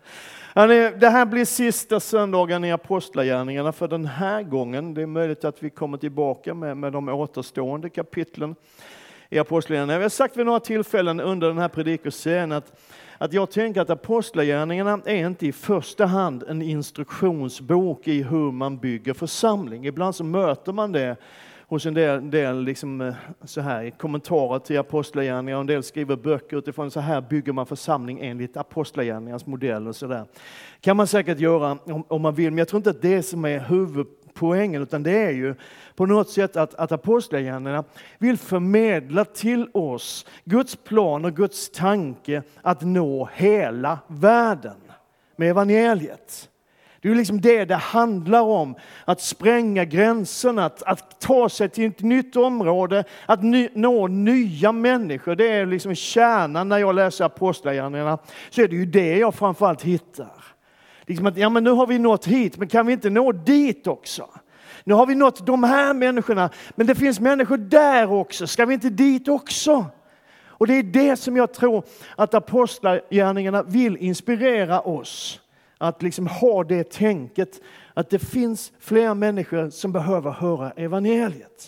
Det här blir sista söndagen i Apostlagärningarna för den här gången. Det är möjligt att vi kommer tillbaka med de återstående kapitlen i Apostlagärningarna. Jag har sagt vid några tillfällen under den här predikoserien att jag tänker att Apostlagärningarna är inte i första hand en instruktionsbok i hur man bygger församling. Ibland så möter man det hos en del liksom så här, kommentarer till Apostlagärningarna. En del skriver böcker utifrån så här bygger man församling enligt Apostlagärningarnas modell och sådär. Kan man säkert göra om man vill, men jag tror inte att det är som är huvudpoängen, utan det är ju på något sätt att Apostlagärningarna vill förmedla till oss Guds plan och Guds tanke att nå hela världen med evangeliet. Det är liksom det handlar om. Att spränga gränserna, att ta sig till ett nytt område, att nå nya människor. Det är liksom kärnan när jag läser Apostlagärningarna. Så är det ju det jag framförallt hittar. Liksom att, men nu har vi nått hit, men kan vi inte nå dit också? Nu har vi nått de här människorna, men det finns människor där också. Ska vi inte dit också? Och det är det som jag tror att Apostlagärningarna vill inspirera oss. Att liksom ha det tänket att det finns fler människor som behöver höra evangeliet.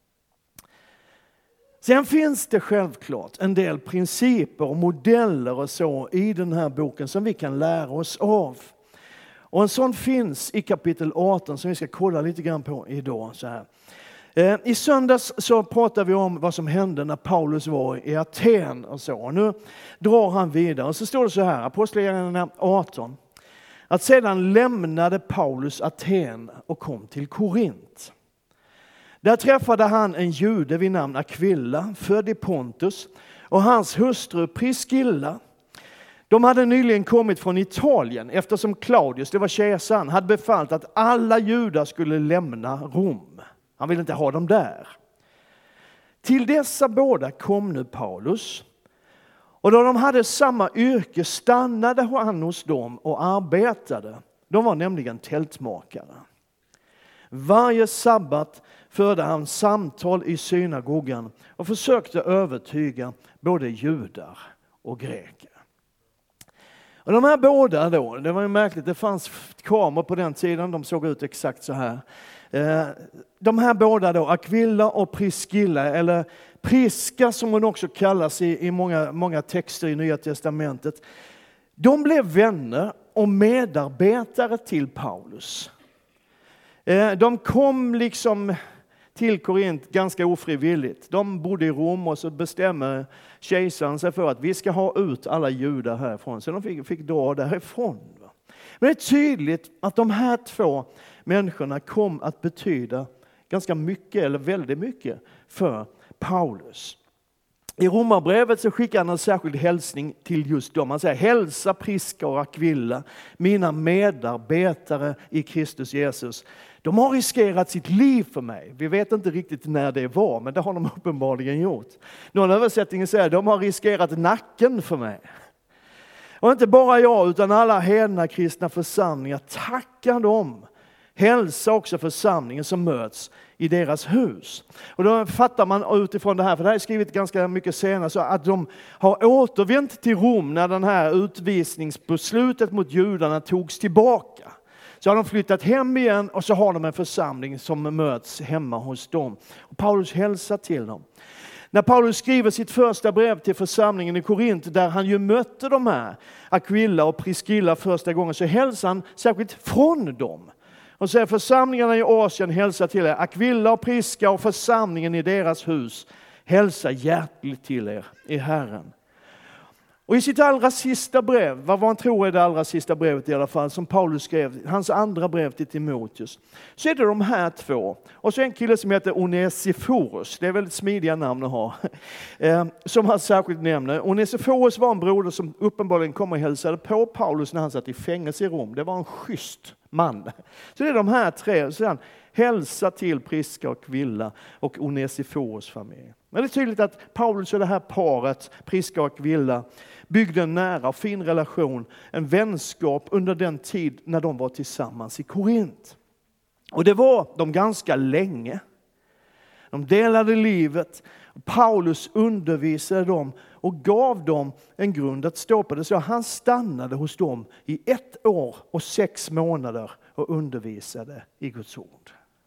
Sen finns det självklart en del principer och modeller och så i den här boken som vi kan lära oss av. Och en sån finns i kapitel 18 som vi ska kolla lite grann på idag. Så här. I söndags så pratade vi om vad som hände när Paulus var i Aten och så. Och nu drar han vidare och så står det så här, Apostlagärningarna 18. Att sedan lämnade Paulus Aten och kom till Korint. Där träffade han en jude vid namn Aquila, född i Pontus, och hans hustru Priscilla. De hade nyligen kommit från Italien eftersom Claudius, det var kejsaren, hade befallt att alla judar skulle lämna Rom. Han ville inte ha dem där. Till dessa båda kom nu Paulus. Och då de hade samma yrke stannade han hos dem och arbetade. De var nämligen tältmakare. Varje sabbat förde han samtal i synagogan och försökte övertyga både judar och greker. Och de här båda då, det var ju märkligt, det fanns kameror på den tiden, de såg ut exakt så här. De här båda då, Aquila och Priscilla, eller Priska som hon också kallas i många texter i Nya Testamentet. De blev vänner och medarbetare till Paulus. De kom liksom till Korint ganska ofrivilligt. De bodde i Rom och så bestämmer kejsaren sig för att vi ska ha ut alla judar härifrån. Så de fick dra därifrån. Men det är tydligt att de här två människorna kom att betyda ganska mycket eller väldigt mycket för Paulus. I Romarbrevet så skickar han en särskild hälsning till just dem. Han säger: hälsa Priska och Aquila, mina medarbetare i Kristus Jesus. De har riskerat sitt liv för mig. Vi vet inte riktigt när det var, men det har de uppenbarligen gjort. Någon översättning säger: de har riskerat nacken för mig. Och inte bara jag utan alla hedna kristna församlingar tackar dem. Hälsa också församlingen som möts i deras hus. Och då fattar man utifrån det här, för det här är skrivet ganska mycket senare, så att de har återvänt till Rom när den här utvisningsbeslutet mot judarna togs tillbaka. Så har de flyttat hem igen och så har de en församling som möts hemma hos dem. Och Paulus hälsar till dem. När Paulus skriver sitt första brev till församlingen i Korint, där han ju mötte de här Aquila och Priscilla första gången, så hälsar han särskilt från dem. Och säger: församlingarna i Asien hälsar till er. Aquila och Priska och församlingen i deras hus hälsar hjärtligt till er i Herren. Och i sitt allra sista brev, vad man tror är det allra sista brevet i alla fall, som Paulus skrev, hans andra brev till Timoteus, så är det de här två. Och så en kille som heter Onesiphorus, det är väldigt smidiga namn att ha, som han särskilt nämner. Onesiphorus var en broder som uppenbarligen kom och hälsade på Paulus när han satt i fängelse i Rom. Det var en schysst man. Så det är de här tre. Så hälsa till Priska och Aquila och Onesiphorus familj. Men det är tydligt att Paulus och det här paret, Priska och Aquila, byggde en nära och fin relation, en vänskap under den tid när de var tillsammans i Korint. Och det var de ganska länge. De delade livet. Paulus undervisade dem och gav dem en grund att stå på. Det så han stannade hos dem i 1 år och 6 månader och undervisade i Guds ord.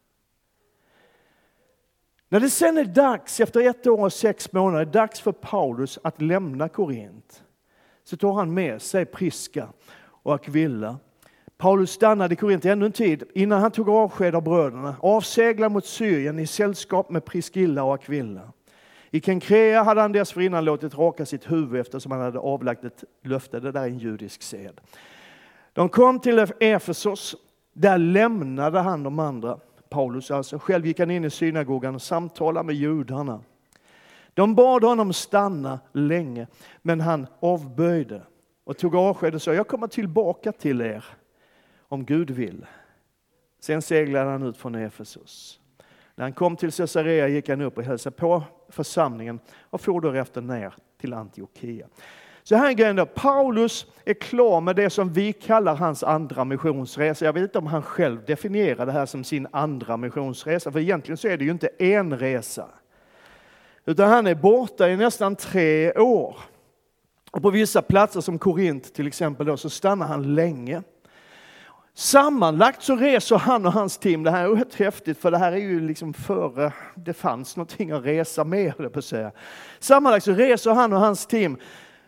När det sen är dags, efter 1 år och 6 månader, dags för Paulus att lämna Korint, så tar han med sig Priska och Aquila. Paulus stannade i Korint ännu en tid innan han tog avsked av bröderna, avseglade mot Syrien i sällskap med Priskilla och Aquila. I Kenkrea hade han dessförinnan låtit raka sitt huvud eftersom han hade avlagt ett löfte. Det där är en judisk sed. De kom till Efesos, där lämnade han de andra. Paulus alltså. Själv gick han in i synagogan och samtalade med judarna. De bad honom stanna länge, men han avböjde och tog avsked och sa: jag kommer tillbaka till er om Gud vill. Sen seglade han ut från Efesos. När han kom till Caesarea gick han upp och hälsade på församlingen och for därefter ner till Antiochia. Så här är grejen då. Paulus är klar med det som vi kallar hans andra missionsresa. Jag vet inte om han själv definierar det här som sin andra missionsresa. För egentligen så är det ju inte en resa. Utan han är borta i nästan 3 år. Och på vissa platser som Korint till exempel då, så stannar han länge. Sammanlagt så reser han och hans team, det här är oerhört häftigt för det här är ju liksom före det fanns någonting att resa med, på att säga. Sammanlagt så reser han och hans team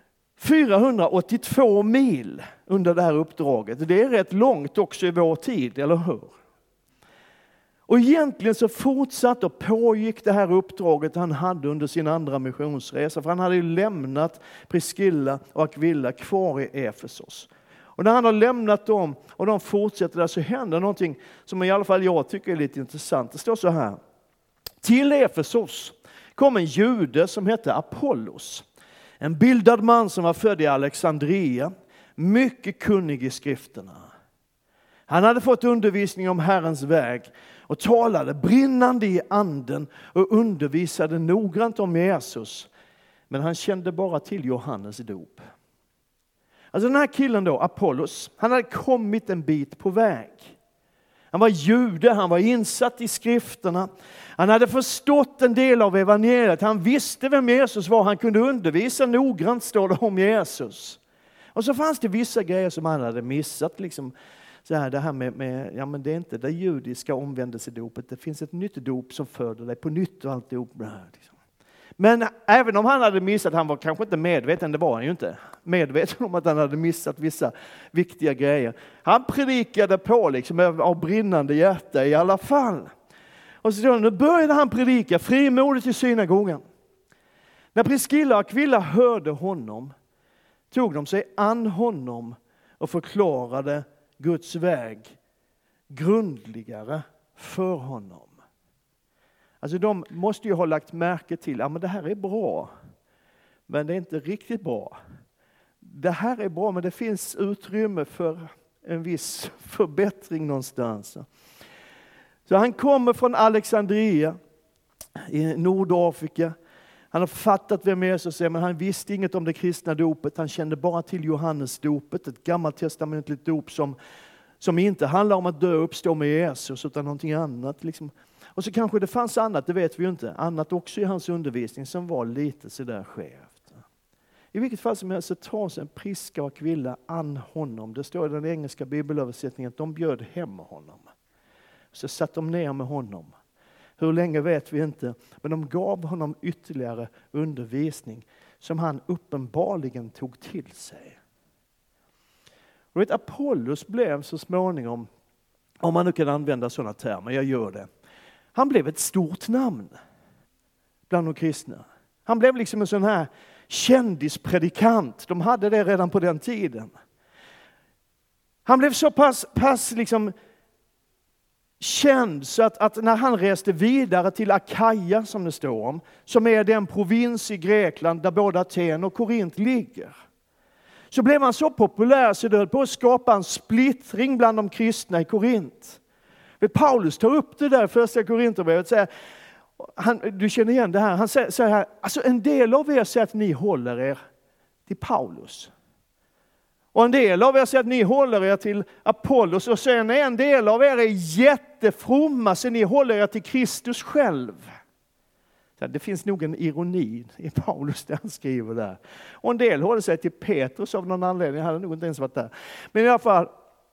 482 mil under det här uppdraget. Det är rätt långt också i vår tid, eller hur? Och egentligen så fortsatte och pågick det här uppdraget han hade under sin andra missionsresa. För han hade ju lämnat Priskilla och Aquila kvar i Efesos. Och när han har lämnat dem och de fortsätter där så händer någonting som i alla fall jag tycker är lite intressant. Det står så här. Till Efesos kom en jude som hette Apollos. En bildad man som var född i Alexandria. Mycket kunnig i skrifterna. Han hade fått undervisning om Herrens väg och talade brinnande i anden och undervisade noggrant om Jesus. Men han kände bara till Johannes dop. Alltså den här killen då, Apollos, han hade kommit en bit på väg. Han var jude, han var insatt i skrifterna. Han hade förstått en del av evangeliet. Han visste vem Jesus var. Han kunde undervisa noggrant, står det om Jesus. Och så fanns det vissa grejer som han hade missat. Liksom så här, det här med ja men det är inte det judiska omvändelsedopet. Det finns ett nytt dop som föder dig på nytt och alltihop. Liksom. Men även om han hade missat, han var kanske inte medveten, det var han ju inte. Medveten om att han hade missat vissa viktiga grejer. Han predikade på liksom av brinnande hjärta i alla fall. Och så nu började han predika frimodigt i synagogan. När Priskilla och Aquila hörde honom tog de sig an honom och förklarade Guds väg grundligare för honom. Alltså de måste ju ha lagt märke till, ja men det här är bra, men det är inte riktigt bra. Det här är bra, men det finns utrymme för en viss förbättring någonstans. Så han kommer från Alexandria i Nordafrika. Han har fattat vem Jesus är, men han visste inget om det kristna dopet. Han kände bara till Johannes dopet, ett gammaltestamentligt dop som inte handlar om att dö och uppstå med Jesus, utan någonting annat. Liksom. Och så kanske det fanns annat, det vet vi ju inte. Annat också i hans undervisning som var lite sådär skevt. I vilket fall som helst så tar sig en Priska och Aquila an honom. Det står i den engelska bibelöversättningen att de bjöd hem honom. Så satt de ner med honom. Hur länge vet vi inte. Men de gav honom ytterligare undervisning som han uppenbarligen tog till sig. Och Apollos blev så småningom, om man nu kan använda sådana termer, jag gör det. Han blev ett stort namn bland de kristna. Han blev liksom en sån här kändispredikant. De hade det redan på den tiden. Han blev så pass liksom känd så att när han reste vidare till Akaja, som det står om, som är den provins i Grekland där både Aten och Korint ligger, så blev han så populär så det höll på att skapa en splittring bland de kristna i Korint. Paulus tar upp det där i första Korinthierbrevet. Du känner igen det här. Han säger här, alltså en del av er säger att ni håller er till Paulus. Och en del av er säger att ni håller er till Apollos. Och sen en del av er är jättefromma så ni håller er till Kristus själv. Det finns nog en ironi i Paulus där han skriver där. Och en del håller sig till Petrus av någon anledning. Jag hade nog inte ens varit där. Men i alla fall.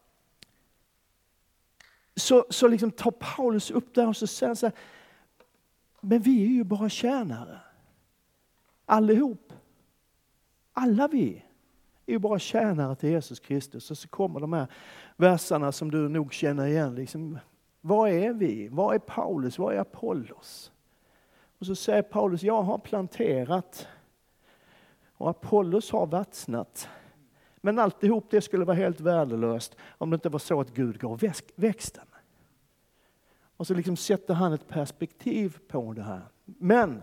Så liksom tar Paulus upp där och så säger han så här. Men vi är ju bara tjänare. Allihop. Alla vi är ju bara tjänare till Jesus Kristus. Och så kommer de här verserna som du nog känner igen. Liksom, vad är vi? Vad är Paulus? Vad är Apollos? Och så säger Paulus, jag har planterat och Apollos har vattnat. Men alltihop det skulle vara helt värdelöst om det inte var så att Gud gav växten. Och så liksom sätter han ett perspektiv på det här. Men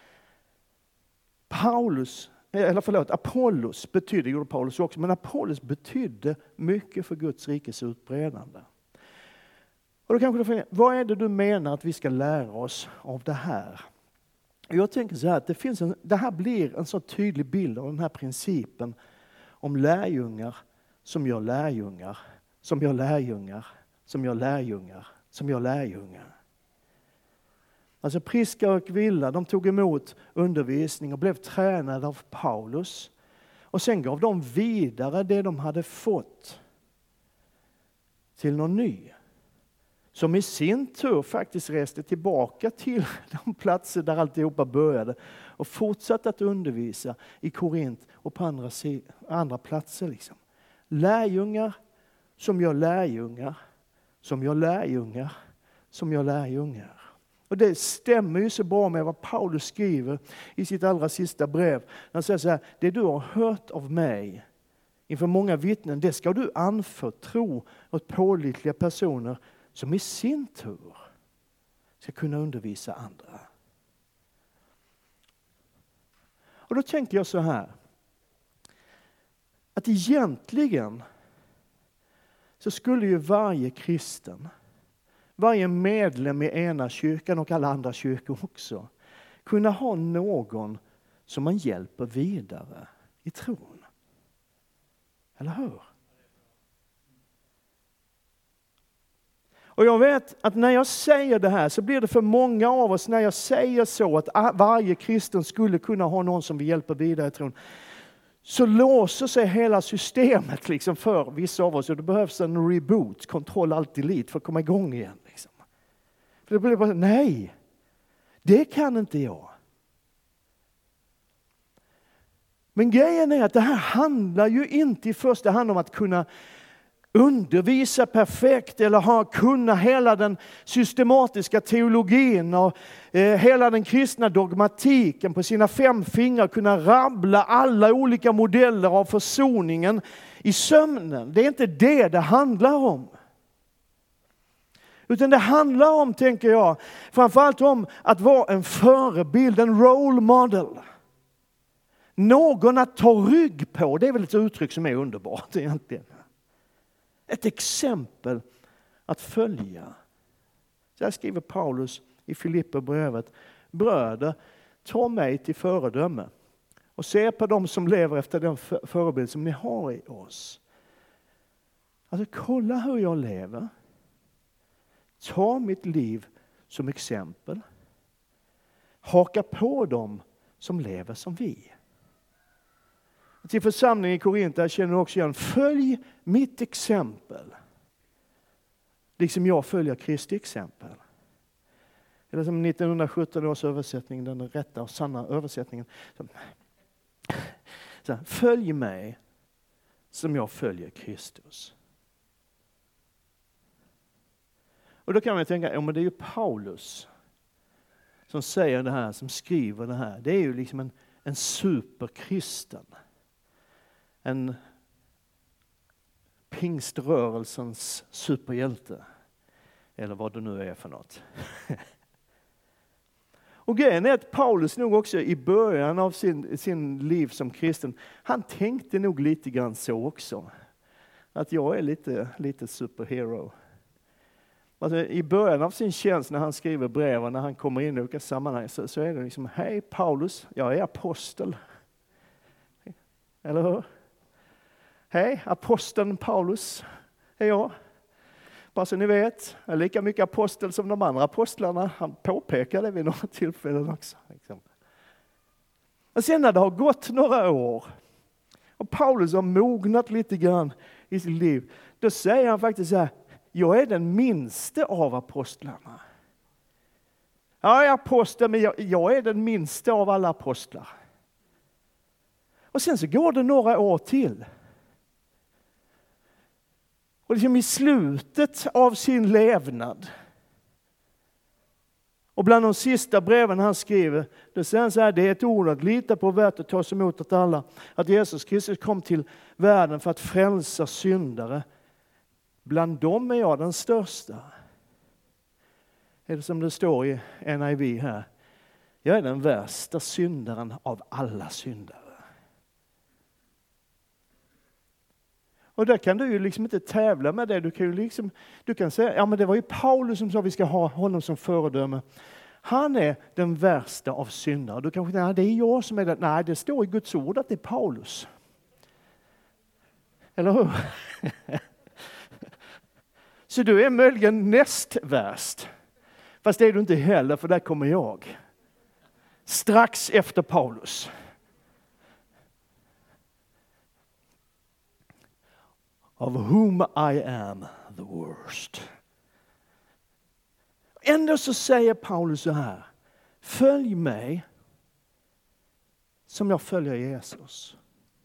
Apollos betydde, gjorde Paulus också, men Apollos betydde mycket för Guds rikes utbredande. Och då kanske du frågar, vad är det du menar att vi ska lära oss av det här? Jag tänker så här, att det här blir en så tydlig bild av den här principen om lärjungar som gör lärjungar, som gör lärjungar, som gör lärjungar, som gör lärjungar. Alltså Priska och Aquila, de tog emot undervisning och blev tränade av Paulus. Och sen gav de vidare det de hade fått till någon ny. Som i sin tur faktiskt reste tillbaka till de platser där alltihopa började. Och fortsatte att undervisa i Korint och på andra platser. Liksom. Lärjungar som gör lärjungar, som gör lärjungar, som gör lärjungar. Och det stämmer ju så bra med vad Paulus skriver i sitt allra sista brev. Han säger så här, det du har hört av mig inför många vittnen, det ska du anförtro åt pålitliga personer som i sin tur ska kunna undervisa andra. Och då tänker jag så här, att egentligen så skulle ju varje kristen, varje medlem i ena kyrkan och alla andra kyrkor också, kunna ha någon som man hjälper vidare i tron. Eller hur? Och jag vet att när jag säger det här så blir det för många av oss, när jag säger så att varje kristen skulle kunna ha någon som vi hjälper vidare i tron, så låser sig hela systemet liksom för vissa av oss. Och det behövs en reboot, kontroll alt delete för att komma igång igen. Liksom. För det blir bara, nej, det kan inte jag. Men grejen är att det här handlar ju inte i första hand om att kunna undervisa perfekt eller kunna hela den systematiska teologin och hela den kristna dogmatiken på sina 5 fingrar, kunna rabbla alla olika modeller av försoningen i sömnen. Det är inte det handlar om. Utan det handlar om, tänker jag, framförallt om att vara en förebild, en role model. Någon att ta rygg på, det är väl ett uttryck som är underbart egentligen. Ett exempel att följa. Så här skriver Paulus i Filipperbrevet. Bröder, ta mig till föredöme och se på dem som lever efter den förebild som ni har i oss. Alltså kolla hur jag lever. Ta mitt liv som exempel. Haka på dem som lever som vi. Till församlingen i Korint där känner också igen, följ mitt exempel. Liksom jag följer Kristi exempel. Eller som 1917 års översättning, den rätta och sanna översättningen. Så här, följ mig som jag följer Kristus. Och då kan man tänka, ja men det är ju Paulus som säger det här, som skriver det här. Det är ju liksom en superkristen. En pingströrelsens superhjälte. Eller vad det nu är för något. Och grejen är att Paulus nog också i början av sin liv som kristen, han tänkte nog lite grann så också. Att jag är lite superhero. Alltså, i början av sin tjänst när han skriver brev och när han kommer in i olika sammanhang så är det liksom, hej Paulus, jag är apostel. Eller hur? Hej, aposteln Paulus är jag. Bara så ni vet, jag är lika mycket apostel som de andra apostlarna. Han påpekade vid några tillfällen också. Och sen när det har gått några år och Paulus har mognat lite grann i sitt liv, då säger han faktiskt så här: jag är den minste av apostlarna. Ja, jag är apostel, men jag är den minste av alla apostlar. Och sen så går det några år till. Och liksom i slutet av sin levnad, och bland de sista breven han skriver, det säger han så här: det är ett ord att lita på och värt att tas emot åt alla. Att Jesus Kristus kom till världen för att frälsa syndare. Bland dem är jag den största. Är det som det står i NIV här: jag är den värsta syndaren av alla syndare. Och där kan du ju liksom inte tävla med det. Du kan säga, ja men det var ju Paulus som sa att vi ska ha honom som föredöme. Han är den värsta av syndare. Du kanske tänker, det är jag som är det. Nej, det står i Guds ord att det är Paulus. Eller hur? Så du är möjligen näst värst. Fast det är du inte heller, för där kommer jag. Strax efter Paulus. Of whom I am the worst. Ändå så säger Paulus så här: följ mig som jag följer Jesus.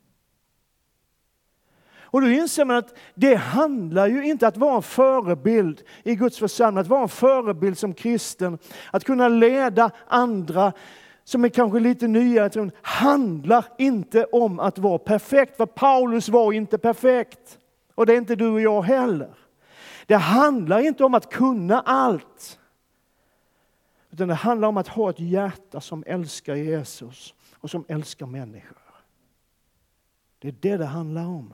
Och då inser man att det handlar ju inte om att vara en förebild i Guds församling, att vara en förebild som kristen, att kunna leda andra som är kanske lite nya, handlar inte om att vara perfekt. För Paulus var inte perfekt. Och det är inte du och jag heller. Det handlar inte om att kunna allt. Utan det handlar om att ha ett hjärta som älskar Jesus och som älskar människor. Det är det handlar om.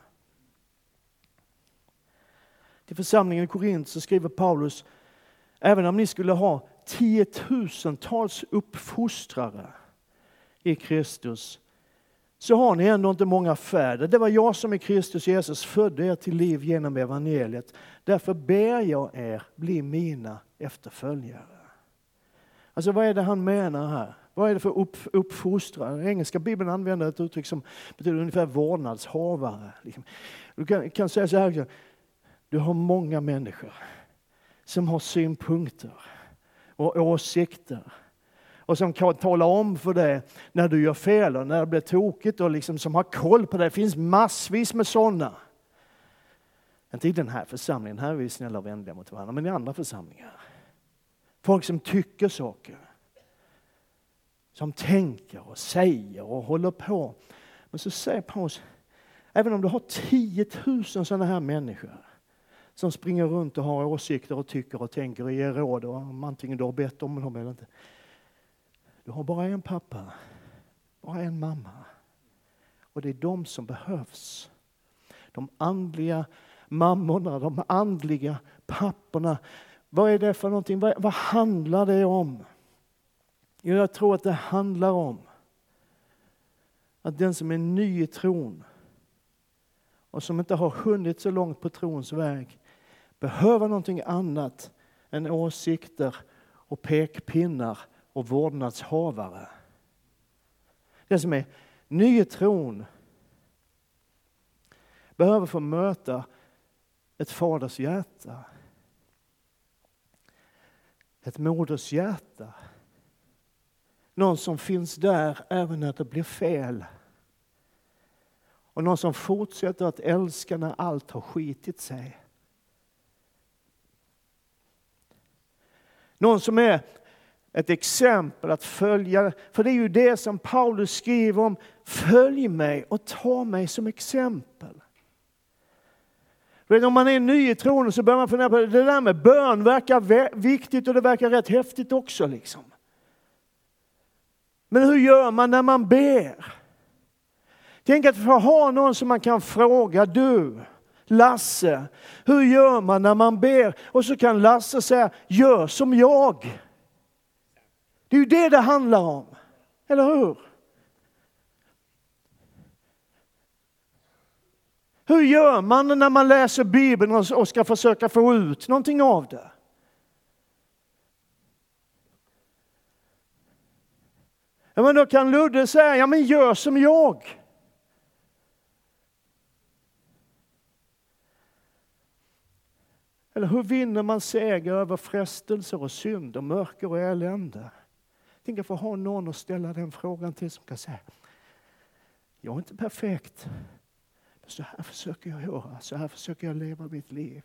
Till församlingen i Korint så skriver Paulus: även om ni skulle ha 10 000-tals uppfostrare i Kristus, så har ni ändå inte många fäder. Det var jag som i Kristus Jesus födde er till liv genom evangeliet. Därför ber jag er bli mina efterföljare. Alltså vad är det han menar här? Vad är det för uppfostrare? Engelska Bibeln använder ett uttryck som betyder ungefär vårdnadshavare. Du kan säga så här: du har många människor som har synpunkter och åsikter. Och som kan tala om för dig när du gör fel och när det blir tokigt, och liksom som har koll på det. Det finns massvis med sådana. Inte i den här församlingen, här är vi snälla och vänliga mot varandra, men i andra församlingar. Folk som tycker saker. Som tänker och säger och håller på. Men så säger Paulus, även om du har 10 000 sådana här människor som springer runt och har åsikter och tycker och tänker och ger råd, och antingen du har bett om dem eller inte. Du har bara en pappa, bara en mamma. Och det är de som behövs. De andliga mammorna, de andliga papporna. Vad är det för någonting? Vad handlar det om? Jo, jag tror att det handlar om att den som är ny i tron och som inte har hunnit så långt på trons väg behöver någonting annat än åsikter och pekpinnar och vårdnadshavare. Den som är ny i tron behöver få möta ett faders hjärta. Ett moders hjärta. Någon som finns där även när det blir fel. Och någon som fortsätter att älska när allt har skitit sig. Någon som är ett exempel att följa. För det är ju det som Paulus skriver om. Följ mig och ta mig som exempel. Om man är ny i tron så börjar man fundera på det där med bön verkar viktigt, och det verkar rätt häftigt också. Liksom. Men hur gör man när man ber? Tänk att få ha någon som man kan fråga. Du, Lasse, hur gör man när man ber? Och så kan Lasse säga, gör som jag. Det är ju det handlar om. Eller hur? Hur gör man när man läser Bibeln och ska försöka få ut någonting av det? Ja, men då kan Ludde säga, ja men gör som jag. Eller hur vinner man seger över frestelser och synd och mörker och elände? Tänk att få ha någon att ställa den frågan till som kan säga, jag är inte perfekt. Men så här försöker jag göra, så här försöker jag leva mitt liv.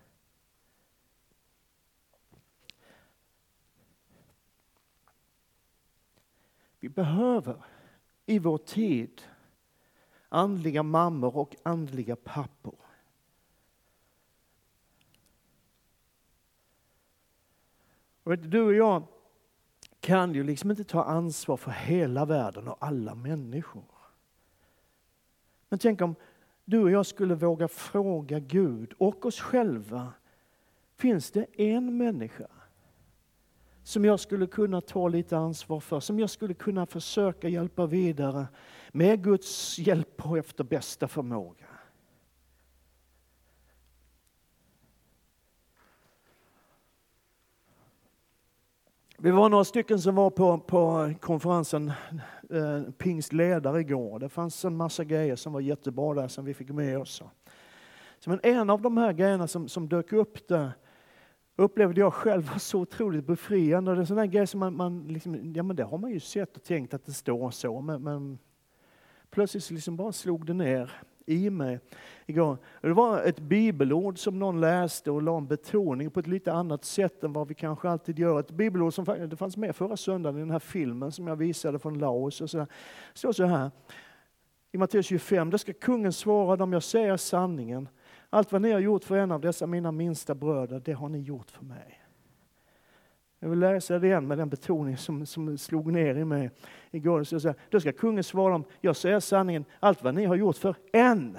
Vi behöver i vår tid andliga mammor och andliga pappor. Och du och jag kan ju liksom inte ta ansvar för hela världen och alla människor. Men tänk om du och jag skulle våga fråga Gud och oss själva. Finns det en människa som jag skulle kunna ta lite ansvar för? Som jag skulle kunna försöka hjälpa vidare med Guds hjälp och efter bästa förmåga? Vi var några stycken som var på konferensen Pingstledare igår. Det fanns en massa grejer som var jättebra där som vi fick med oss. Men en av de här grejerna som dök upp där upplevde jag själv var så otroligt befriande. Det är sådana grejer som man liksom, ja men det har man ju sett och tänkt att det står så. Men plötsligt liksom bara slog det ner i mig igår. Det var ett bibelord som någon läste och la en betoning på ett lite annat sätt än vad vi kanske alltid gör. Ett bibelord som det fanns med förra söndagen i den här filmen som jag visade från Laos. Och så står så här i Matteus 25. Det ska kungen svara dem, jag säger sanningen. Allt vad ni har gjort för en av dessa mina minsta bröder, det har ni gjort för mig. Jag vill läsa det igen med den betoning som slog ner i mig igår. Så här, då ska kungen svara dem, jag säger sanningen, allt vad ni har gjort för en.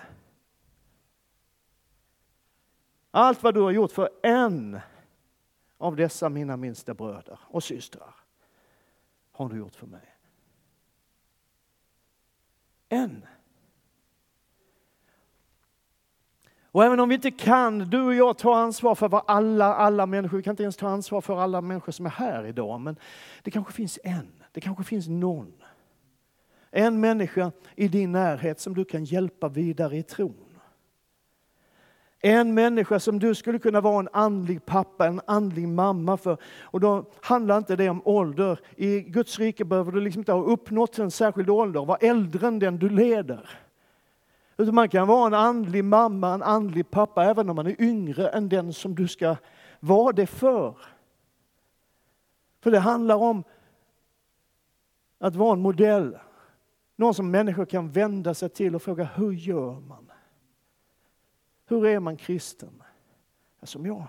Allt vad du har gjort för en av dessa mina minsta bröder och systrar har du gjort för mig. En. Och även om vi inte kan, du och jag, ta ansvar för vad alla människor, vi kan inte ens ta ansvar för alla människor som är här idag, men det kanske finns en, det kanske finns någon. En människa i din närhet som du kan hjälpa vidare i tron. En människa som du skulle kunna vara en andlig pappa, en andlig mamma för. Och då handlar inte det om ålder. I Guds rike behöver du liksom inte ha uppnått en särskild ålder, vara äldre än den du leder. Utan man kan vara en andlig mamma, en andlig pappa, även om man är yngre än den som du ska vara det för. För det handlar om att vara en modell. Någon som människor kan vända sig till och fråga, hur gör man? Hur är man kristen? Som jag.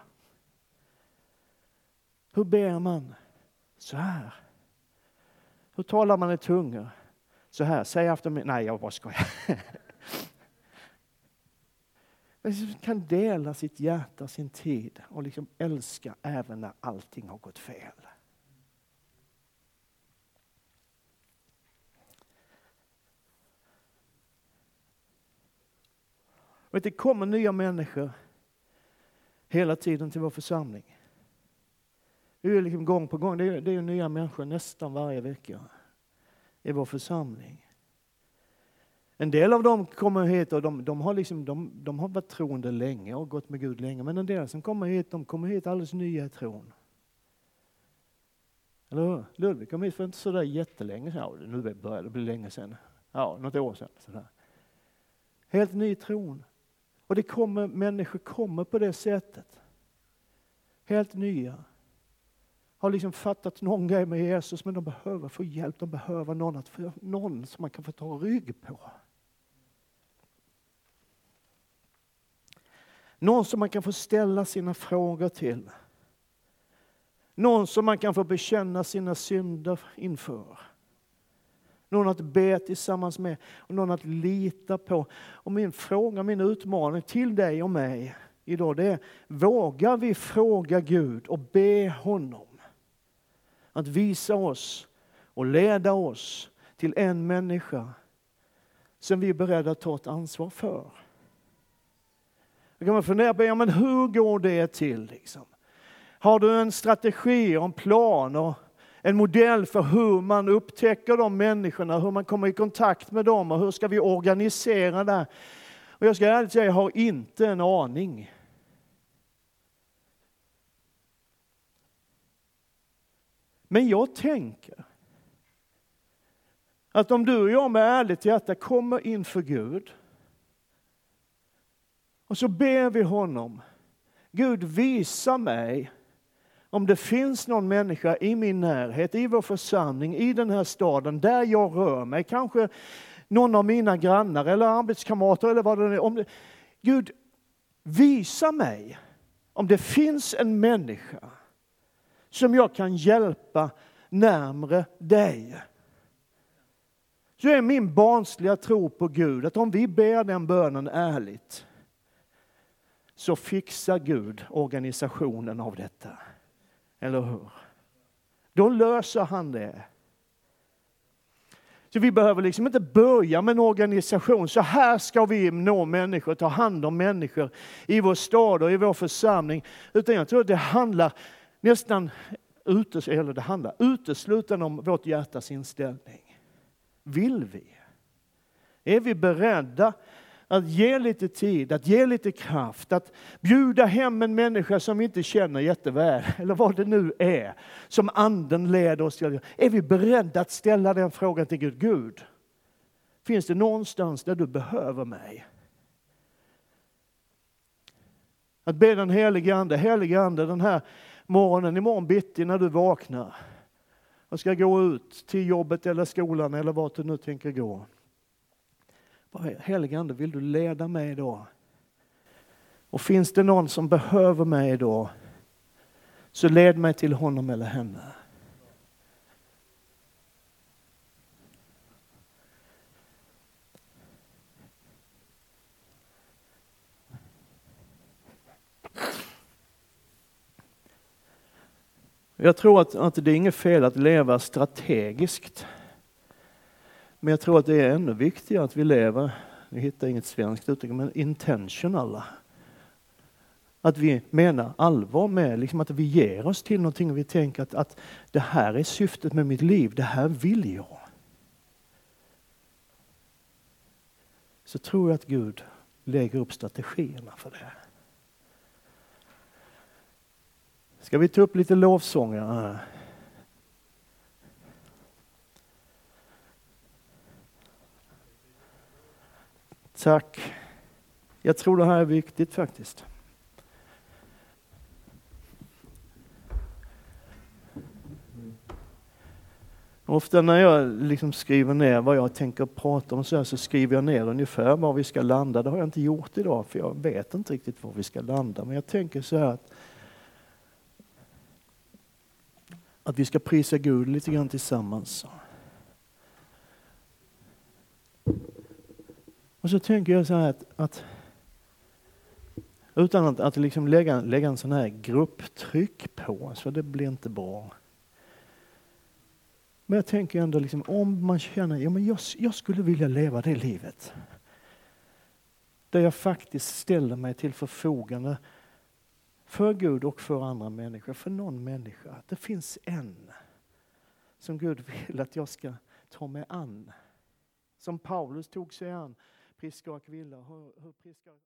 Hur ber man? Så här. Hur talar man i tungor? Så här, säg efter mig. Nej, jag bara skojar. Man kan dela sitt hjärta, sin tid och liksom älska även när allting har gått fel. Och det kommer nya människor hela tiden till vår församling. Det är liksom gång på gång. Det är nya människor nästan varje vecka i vår församling. En del av dem kommer hit och de har varit troende länge och gått med Gud länge. Men en del som kommer hit, de kommer hit alldeles nya i tron. Eller hur? Ludvig kom hit för inte så där jättelänge sedan. Ja, nu började det bli länge sedan. Ja, något år sedan. Sådär. Helt ny i tron. Och det kommer, människor kommer på det sättet. Helt nya. Har liksom fattat någon grej med Jesus, men de behöver få hjälp. De behöver någon som man kan få ta rygg på. Någon som man kan få ställa sina frågor till. Någon som man kan få bekänna sina synder inför. Någon att be tillsammans med och någon att lita på. Och min fråga, min utmaning till dig och mig idag, det är: vågar vi fråga Gud och be honom att visa oss och leda oss till en människa som vi är beredda att ta ett ansvar för? Då kan man fundera på, ja, men hur går det till liksom? Har du en strategi och en plan och en modell för hur man upptäcker de människorna, hur man kommer i kontakt med dem och hur ska vi organisera det? Och jag ska ärligt säga, jag har inte en aning. Men jag tänker att om du och jag med ärligt hjärta kommer inför Gud och så ber vi honom, Gud, visa mig om det finns någon människa i min närhet, i vår församling, i den här staden där jag rör mig, kanske någon av mina grannar eller arbetskamrater eller vad det är. Gud, visa mig om det finns en människa som jag kan hjälpa närmare dig. Så är min barnsliga tro på Gud att om vi ber den bönen ärligt så fixar Gud organisationen av detta. Eller hur? Då löser han det. Så vi behöver liksom inte börja med en organisation. Så här ska vi nå människor, ta hand om människor i vår stad och i vår församling. Utan jag tror att det handlar uteslutande om vårt hjärtas inställning. Vill vi? Är vi beredda att ge lite tid, att ge lite kraft, att bjuda hem en människa som vi inte känner jätteväl, eller vad det nu är, som anden leder oss till. Är vi beredda att ställa den frågan till Gud? Gud, finns det någonstans där du behöver mig? Att be den helige ande den här morgonen, imorgon bitti när du vaknar och ska gå ut till jobbet eller skolan eller vart du nu tänker gå. Helige ande, vill du leda mig då? Och finns det någon som behöver mig då, så led mig till honom eller henne. Jag tror att det är inget fel att leva strategiskt. Men jag tror att det är ännu viktigare att vi lever, jag hittar inget svenskt uttryck, men intentionella. Att vi menar allvar med, liksom att vi ger oss till någonting och vi tänker att det här är syftet med mitt liv, det här vill jag. Så tror jag att Gud lägger upp strategierna för det. Ska vi ta upp lite lovsånger? Tack. Jag tror det här är viktigt faktiskt. Ofta när jag liksom skriver ner vad jag tänker prata om så skriver jag ner ungefär var vi ska landa. Det har jag inte gjort idag för jag vet inte riktigt var vi ska landa. Men jag tänker så här att vi ska prisa Gud lite grann tillsammans. Och så tänker jag så här att utan att liksom lägga en sån här grupptryck på, så det blir inte bra. Men jag tänker ändå liksom, om man känner, ja men jag skulle vilja leva det livet. Där jag faktiskt ställer mig till förfogande för Gud och för andra människor, för någon människa. Det finns en som Gud vill att jag ska ta mig an. Som Paulus tog sig an Prisca och Aquila.